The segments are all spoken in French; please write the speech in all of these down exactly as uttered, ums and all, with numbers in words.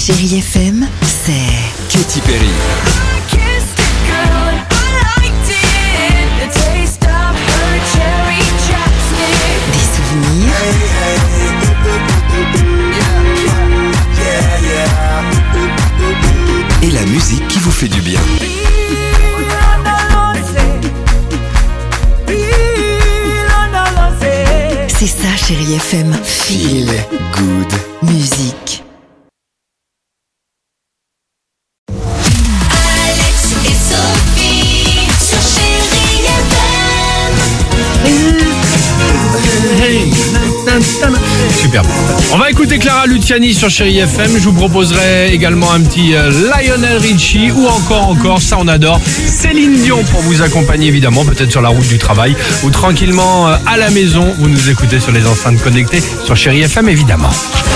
Chérie F M, c'est Katy Perry. des souvenirs Et la musique qui vous fait du bien. C'est ça, Chérie F M. Feel good. Musique. Alex et Sophie sur Chérie F M. Super. On va écouter Clara Luciani sur Chérie F M. Je vous proposerai également un petit euh, Lionel Richie ou encore, encore, ça on adore, Céline Dion pour vous accompagner évidemment, peut-être sur la route du travail ou tranquillement euh, à la maison. Vous nous écoutez sur les enceintes connectées sur Chérie F M évidemment.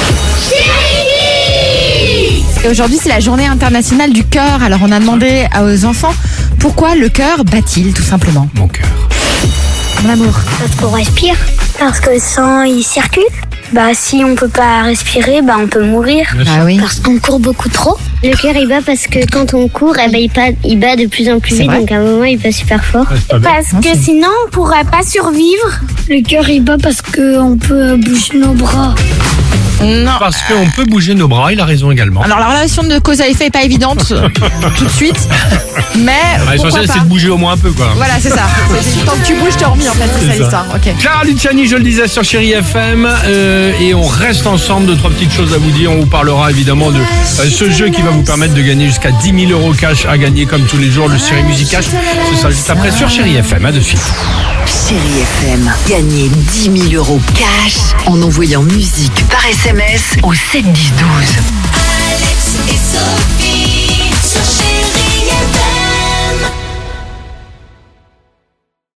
Et aujourd'hui, c'est la journée internationale du cœur. Alors, on a demandé aux enfants pourquoi le cœur bat-il, tout simplement. Mon cœur. Mon amour. Parce qu'on respire, parce que le sang il circule. Bah si on peut pas respirer, bah on peut mourir. Ah oui. Parce qu'on court beaucoup trop. Le cœur il bat parce que quand on court, eh ben, il, bat, il bat de plus en plus C'est vite, vrai donc à un moment il bat super fort. Parce que sinon on pourrait pas survivre. Le cœur il bat parce qu'on peut bouger nos bras. Non. Parce qu'on peut bouger nos bras, il a raison également. Alors, la relation de cause à effet est pas évidente euh, tout de suite. Mais. Ah, pourquoi l'essentiel pas. c'est de bouger au moins un peu quoi. Voilà, c'est ça. C'est- Tant que tu bouges, tu remis en fait. C'est ça ça. l'histoire. Ok. Clara Luciani, je le disais sur Chérie F M, euh, et on reste ensemble. Deux, trois petites choses à vous dire. On vous parlera évidemment de euh, ce jeu qui va vous permettre de gagner jusqu'à dix mille euros cash à gagner comme tous les jours, le Série Musique Cash. Ce sera juste après sur Chérie F M. À de suite. Chérie F M. Gagnez dix mille euros cash en envoyant musique par S M S au sept dix douze.